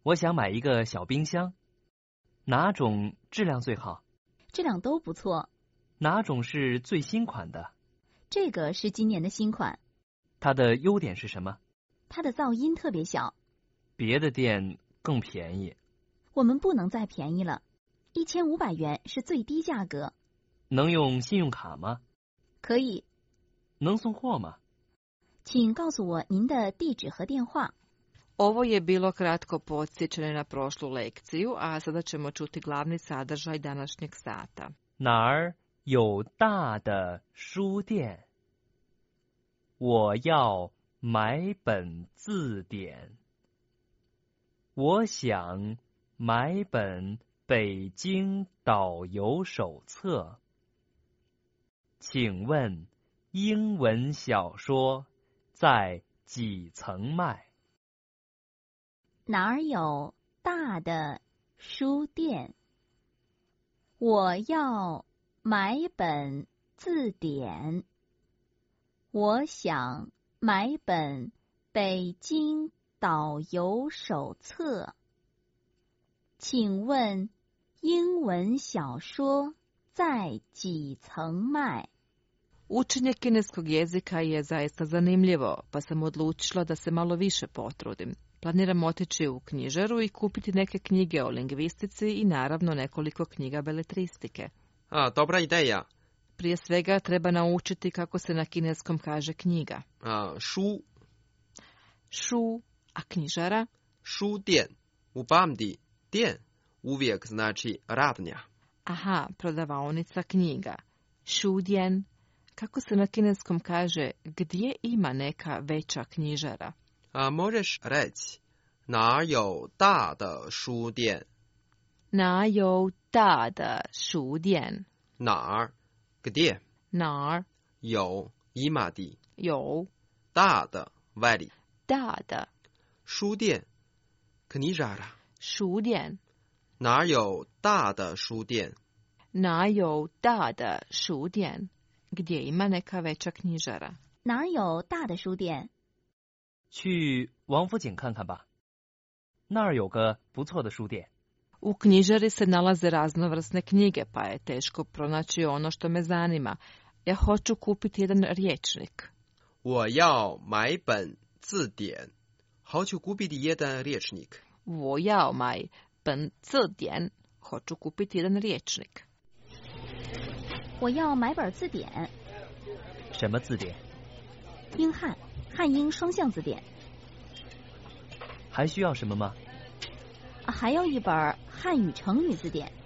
我想买一个小冰箱，哪种质量最好？ 质量都不错。 哪种是最新款的？ 这个是今年的新款。 它的优点是什么？ 它的噪音特别小。 别的店更便宜。 我们不能再便宜了，1500元是最低价格。 能用信用卡吗？ 可以。 能送货吗？ 请告诉我您的地址和电话。 Ovo je bilo kratko podsjećanje na prošlu lekciju, a sada ćemo čuti glavni sadržaj današnjeg sata. 哪儿有大的书店？我要买本字典。我想买本北京导游手册。请问英文小说在几层卖？ 哪儿有大的书店？我要买本字典。我想买本北京导游手册。请问英文小说在几层卖？ Učenje kineskog jezika je zaista zanimljivo, pa sam odlučila da se malo više potrudim. Planiram otići u knjižaru i kupiti neke knjige o lingvistici i naravno nekoliko knjiga beletristike. Dobra ideja. Prije svega treba naučiti kako se na kineskom kaže knjiga. Šu. Šu, a knjižara? Šu dian. Upamti, dian uvijek znači radnja. Aha, prodavaonica knjiga. Šu dian. Kako se na kineskom kaže gdje ima neka veća knjižara? Možeš reći, 哪有大的书店？ 哪有大的书店？ 哪儿 gdje？ 哪儿有 ima di 有大的 veli 大的书店 knjižara 书店。 哪有大的书店？ 哪有大的书店？Gdje ima neka veća knjižara？ 哪儿有大的书店？ 去王府井看看吧，那儿有个不错的书店。 U knjižari se nalaze raznovrsne knjige, pa je teško pronaći ono što me zanima. Ja hoću kupiti jedan rječnik. 我要买本字典。hoću kupiti jedan rječnik. 我要买本字典。hoću kupiti jedan rječnik. 我要买本字典。 什么字典？ 英汉、汉英双向字典。 还需要什么吗？ 还要一本汉语成语字典。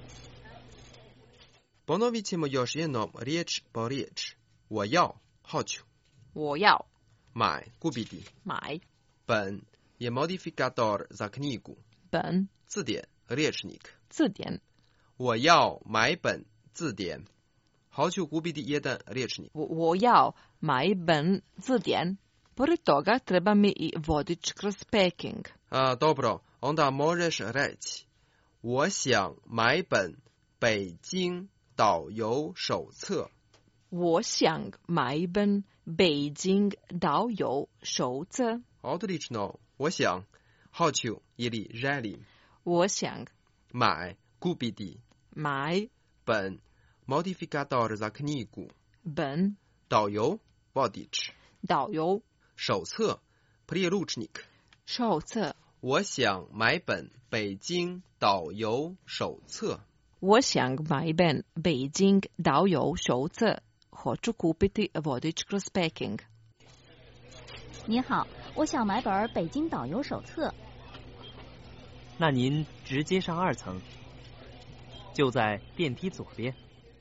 Ponovit ćemo još jednom riječ po riječ. 我要 hoću. 我要买 kupiti. 买本 je modifikator za knjigu. 本字典 rječnik. 字典。 我要买本字典。hoću kupiti jedan rječnik. 我要买本字典。Pored toga treba mi i vodič kroz Peking. Dobro, onda možeš reći 我想买本北京导游手册。 我想买本北京导游手册。 Odlično, 我想 hoću ili želim. 我想买 kupiti. 买本 modifikator za knjigu. 本导游 vodič. 导游手册 priručnik. 手册。 我想买本北京导游手册。 我想买本北京导游手册。hoću kupiti vodič kroz Peking. 您好，我想买本北京导游手册。 那您直接上2层，就在电梯左边。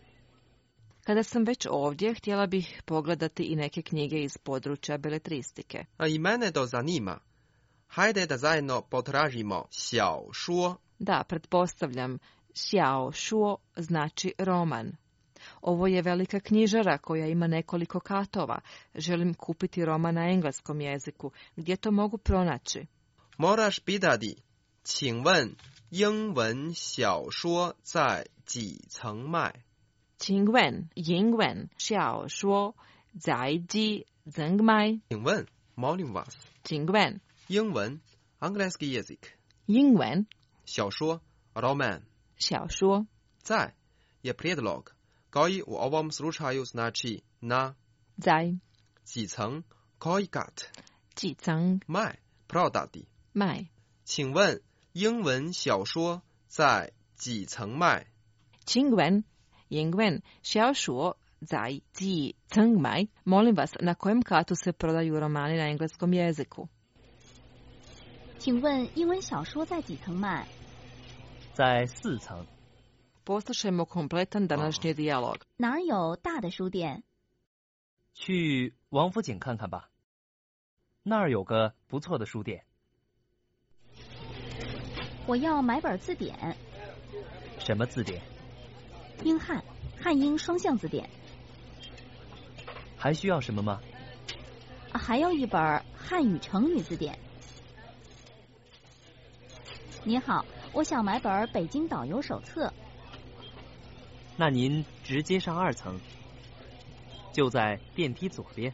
Kada sam već ovdje, htjela bih pogledati i neke knjige iz područja beletristike. I mene to zanima. Hajde da zajedno potražimo 小说. Da, pretpostavljam, 小说znači roman. Ovo je velika knjižara koja ima nekoliko katova. Želim kupiti roman na engleskom jeziku. Gdje to mogu pronaći? Moraš pitati, 请问英文小说在几层卖？ 请问英文小说在几层卖？ 请问 molim vas. 请问英文 angielski jezik. 英文小说 roman 小说在je prijedlog koji u ovom slučaju znači na 在几层 koji kat 几层卖 prodati 卖请问英文小说在几层卖？ 请问英文小说在几层卖? Molim vas, na kojem katu se prodaju romani na engleskom jeziku? 请问英文小说在几层卖？ 在4层。 Poslušajmo kompletan današnji dijalog. 哪儿有大的书店？ 去王府井看看吧，那儿有个不错的书店。 我要买本字典。 什么字典？ 英汉、汉英双向字典。 还需要什么吗？ 还要一本汉语成语字典。您好，我想买本北京导游手册。 那您直接上2层，就在电梯左边。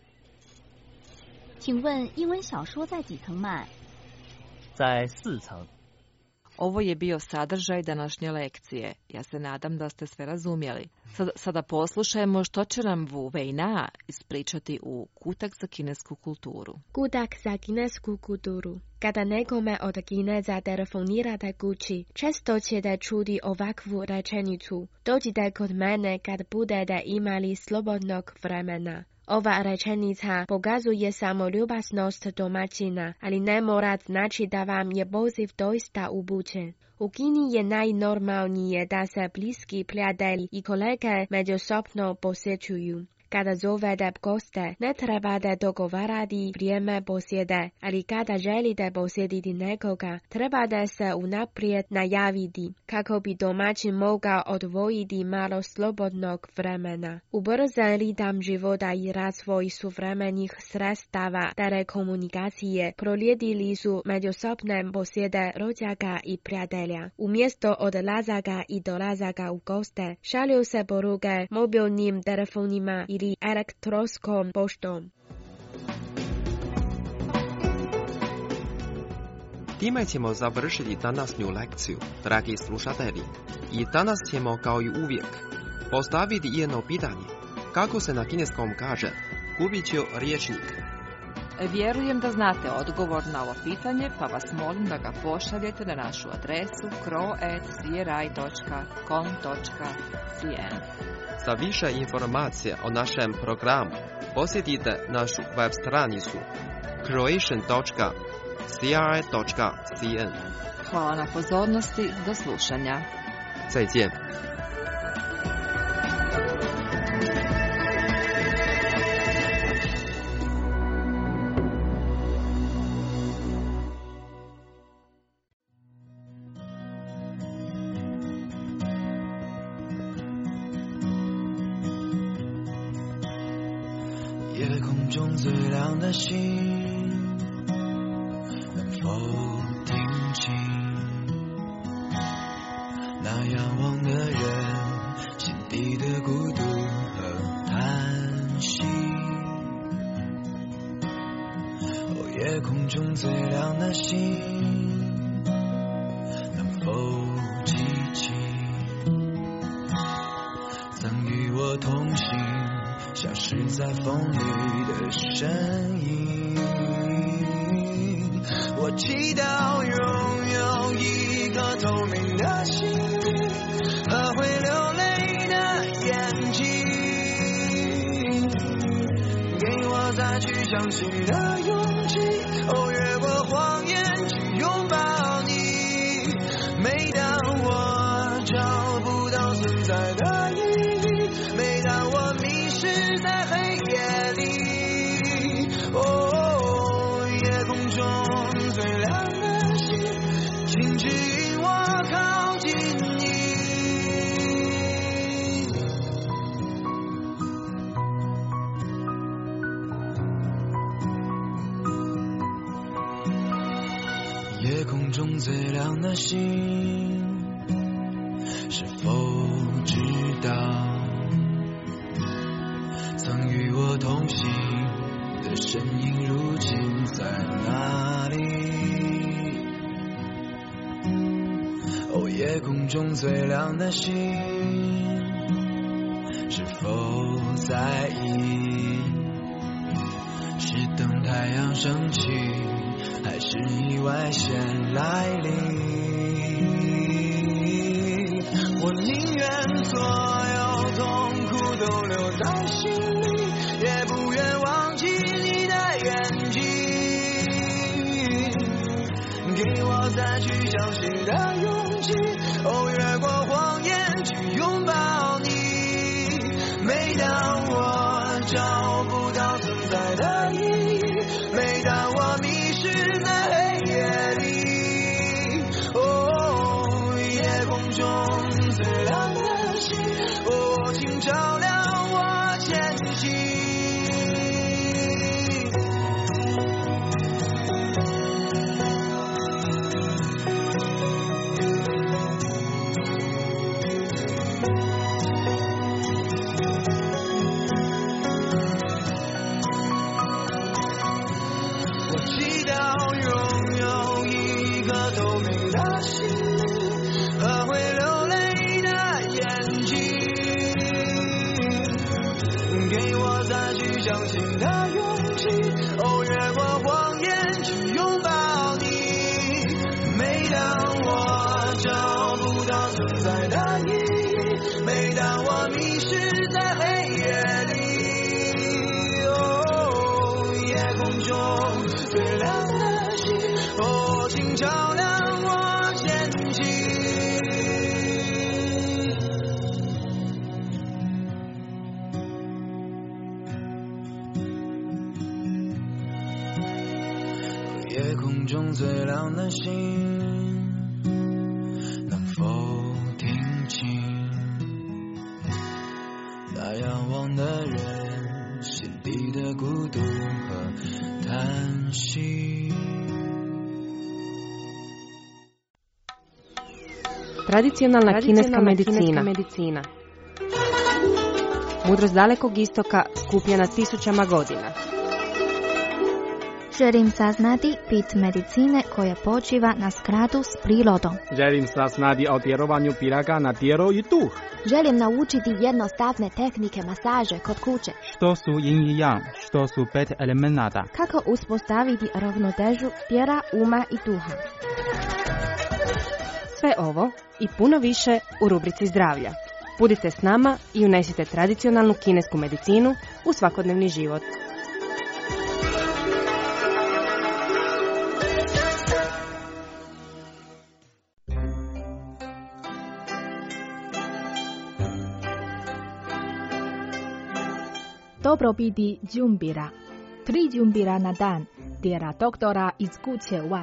请问英文小说在几层卖？ 在4层。 Ovo je bio sadržaj današnje lekcije. Ja se nadam da ste sve razumjeli. Sada poslušajmo što će nam Wu Weina ispričati u Kutak za kinesku kulturu. Kutak za kinesku kulturu. Kada nekome od Kineza telefonirate kući, često ćete čuti ovakvu rečenicu. Dođite kod mene kad budete imali slobodnog vremena. Ova rečenica pokazuje samo ljubaznost domaćina, ali ne mora znači da vam je poziv doista upućen. U Kini je najnormalnije da se bliski prijatelji i kolege međusobno posjećuju. Kada zovete goste, ne trebate dogovarati vrijeme posjede, ali kada želite posjetiti nekoga, trebate se unaprijed najaviti, kako bi domaćin mogao odvojiti malo slobodnog vremena. Ubrzan ritam života i razvoj suvremenih sredstava telekomunikacije prolijedili su međusobne posjede rođaka i prijatelja. Umjesto odlazaka i dolazaka u goste, šalju se poruke mobilnim telefonima ili elektronskom poštom. Time ćemo završiti današnju lekciju, dragi slušatelji. I danas ćemo, kao i uvijek, postaviti jedno pitanje. Kako se na kineskom kaže kubiću riječnik? Vjerujem da znate odgovor na ovo pitanje, pa vas molim da ga pošaljete na našu adresu kro@cri.com.cn. Za više informacija o našem programu posjetite našu web stranicu croatian.cri.cn. Hvala na pozornosti, do slušanja. 再见。 夜空中最亮的星，能否听清那仰望的人心底的孤独和叹息？哦，夜空中最亮的星，能否记起曾与我同行消失在风里的身影？我祈祷拥有一颗透明的心灵和会流泪的眼睛，给我再去相信的勇气，哦，越过谎言去拥抱你。每当我找不到存在的意义，每当我迷失在黑夜里，哦，夜空中最亮的星，请指引我靠近你。夜空中最亮的星，是否知道曾与我同行的身影如今在哪里？ 哦，夜空中最亮的星，是否在意？是等太阳升起，还是意外先来临？我宁愿所有痛苦都留在心里，也不愿忘记你的眼睛，给我再去相信的勇气，哦，越过谎言去拥抱你。每当我找不到存在的意义，每当我迷失在黑夜里，哦，夜空中最亮的星，哦，请照亮我前行。相信的勇气，哦，越过谎言去拥抱你。每当我找不到存在的意义，每当我迷失在黑夜里，哦，夜空中最亮的星，哦，请照亮我前进。夜空中最亮的星，能否听清那仰望的人心底的孤独和叹息。 Tradicionalna kineska medicina. Mudrost dalekog istoka skupljena tisućama godina. Želim saznati bit medicine koja počiva na skladu s prirodom. Želim saznati o djelovanju piraga na tijelo i duh. Želim naučiti jednostavne tehnike masaže kod kuće. Što su yin i yang, što su 5 elemenata. Kako uspostaviti ravnotežu tijela, uma i duha. Sve ovo i puno više u rubrici zdravlja. Budite s nama i unesite tradicionalnu kinesku medicinu u svakodnevni život. Dobrobiti džumbira. 3 džumbira na dan, tjera doktora iz kuće van.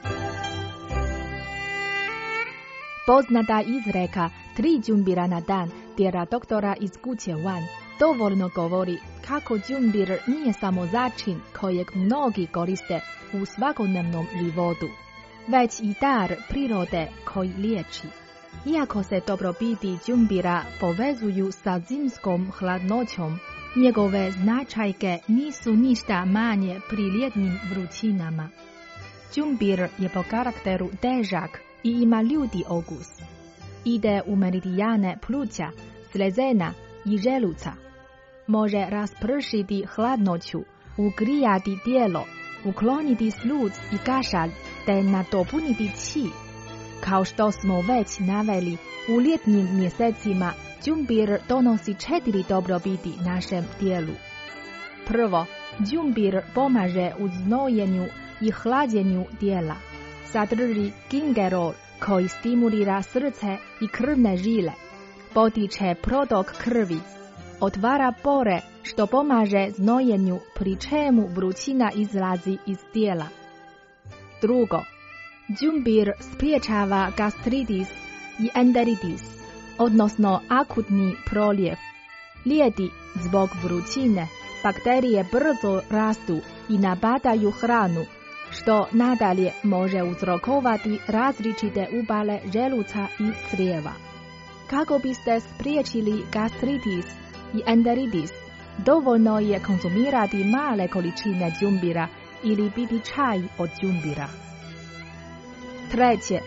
Poznata izreka 3 džumbira na dan tjera doktora iz kuće van dovoljno govori kako džumbir nije samo začin kojeg mnogi koriste u svakodnevnom životu, već i dar prirode koji liječi. Iako se dobrobiti džumbira povezuju sa zimskom hladnoćom, njegove značajke nisu ništa manje pri ljetnim vrućinama. Džumbir je po karakteru težak i ima ljudi okus. Ide u meridijane pluća, slezena i želuca. Može raspršiti hladnoću, ugrijati tijelo, ukloniti sluc i kašalj te nadopuniti qi. Kao što smo već naveli, u ljetnim mjesecima džumbir donosi 4 dobrobiti našem tijelu. Prvo, džumbir pomaže u znojenju i hlađenju tijela. Sadrži gingerol koji stimulira srce i krvne žile, potiče protok krvi, otvara pore što pomaže znojenju pri čemu vrućina izlazi iz tijela. Drugo, džumbir spriječava gastritis i enteritis, odnosno akutni proljev. Ljeti zbog vrućine bakterije brzo rastu i napadaju hranu, što nadalje može uzrokovati različite upale želuca i crijeva. Kako biste spriječili gastritis i enteritis, dovoljno je konzumirati male količine džumbira ili piti čaj od džumbira. Treće,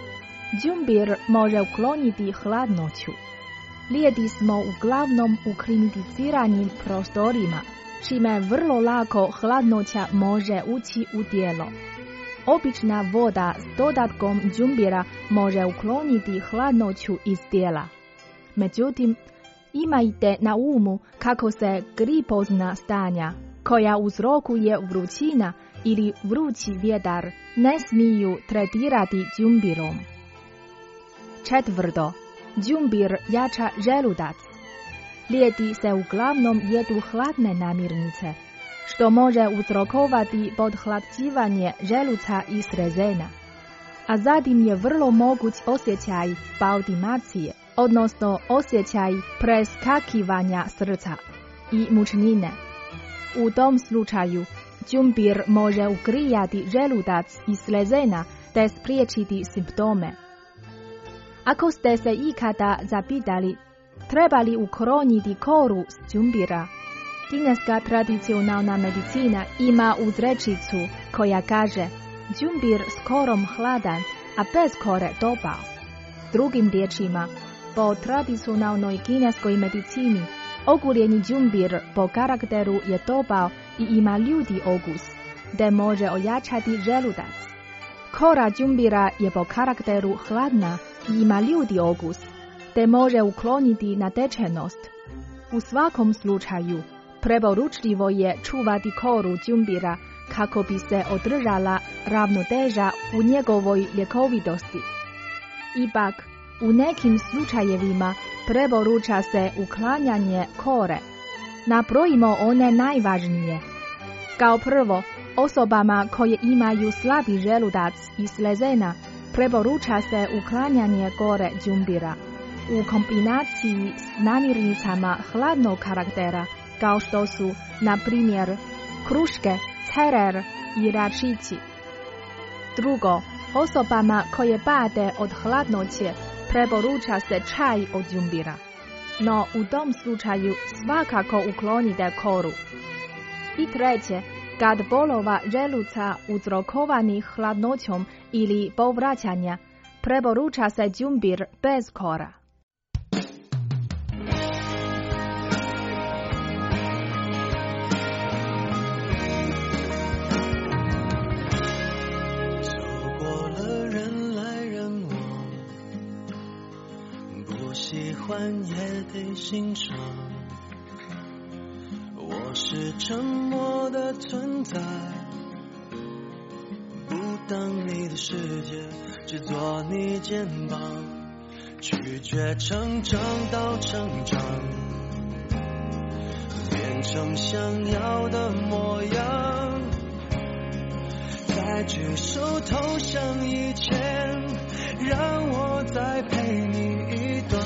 Džumbir može ukloniti hladnoću. Lijedi smo uglavnom u klimatiziranim prostorima, čime vrlo lako hladnoća može ući u tijelo. Obična voda s dodatkom džumbira može ukloniti hladnoću iz tijela. Međutim, imajte na umu kako se gripozna stanja, koja uzrokuje vrućina ili vrući vjetar, ne smiju tretirati džumbirom. Četvrto, džumbir jača želudac. Ljeti se uglavnom jedu hladne namirnice, što može uzrokovati podhlađivanje želuca i srezena. A zatim je vrlo moguć osjećaj palpitacije, odnosno osjećaj preskakivanja srca i mučnine. U tom slučaju, džumbir može ugrijati želudac i slezena te spriječiti simptome. Ako ste se ikada zapitali treba li ukloniti koru s džumbira, kineska tradicionalna medicina ima uzrečicu koja kaže džumbir s korom hladan, a bez kore topao. Drugim riječima, po tradicionalnoj kineskoj medicini, oguljeni džumbir po karakteru je topao i ima ljudi okus, te može ojačati želudac. Kora džumbira je po karakteru hladna i ima ljudi okus, te može ukloniti natečenost. U svakom slučaju, preporučljivo je čuvati koru džumbira kako bi se održala ravnoteža u njegovoj ljekovitosti. Ipak, u nekim slučajevima preporuča se uklanjanje kore. Nabrojimo one najvažnije. Kao prvo, osobama koje imaju slabi želudac i slezena preporuča se uklanjanje kore džumbira u kombinaciji s namirnicama hladnog karaktera, kao što su, na primjer, kruške, cerer i račići. Drugo, osobama koje pate od hladnoće preporuča se čaj od džumbira, no u tom slučaju svakako uklonite koru. I treće, kad bolova želuca uzrokovanih hladnoćom ili povraćanja, preporuča se džumbir bez kora. 也得欣赏，我是沉默的存在，不当你的世界，只做你肩膀，拒绝成长到成长，变成想要的模样，在举手投降以前，让我再陪你一段。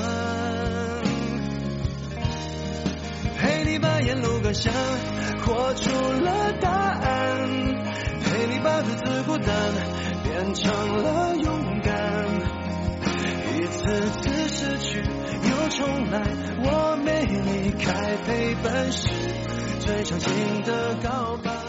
陪你把沿路感想活出了答案，陪你把独自孤单变成了勇敢，一次次失去又重来，我没离开，陪伴是最长情的告白。